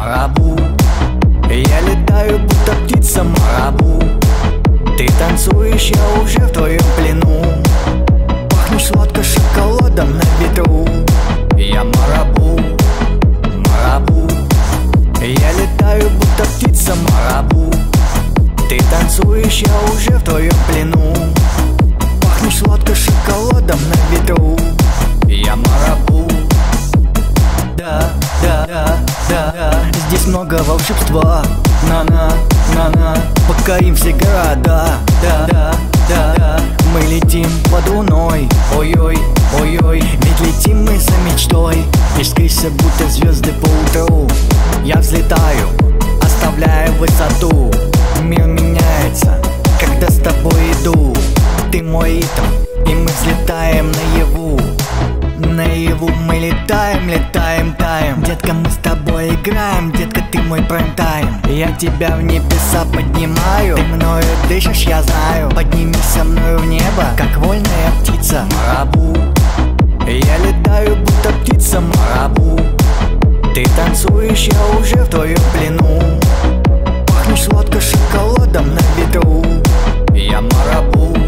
марабу. Я летаю, будто птица марабу. Ты танцуешь, я уже в твоем плену. Пахнешь сладко шоколадом на ветру. Я марабу, марабу. Я летаю, будто птица марабу. Ты танцуешь, я уже в твоем плену. Пахнешь сладко шоколадом на ветру. Я марабу. Да, да, да, да, да. Здесь много волшебства. На-на, на-на. Покорим все города. Да, да, да, да. Мы летим под луной. Ой-ой, ой-ой. Ведь летим мы за мечтой. Искришься, будто звезды по утру. Я взлетаю, оставляя высоту. Мир меняется, когда с тобой иду. Ты мой ритм, и мы взлетаем наяву. Наяву мы летаем, летаем, таем. Детка, мы с тобой играем, детка, ты мой прайм-тайм. Я тебя в небеса поднимаю. Ты мною дышишь, я знаю. Поднимись со мною в небо, как вольная птица марабу. Я летаю, будто птица марабу. Ты танцуешь, я уже в твоем плену. Пахнешь сладко шоколадом на ветру. Я марабу.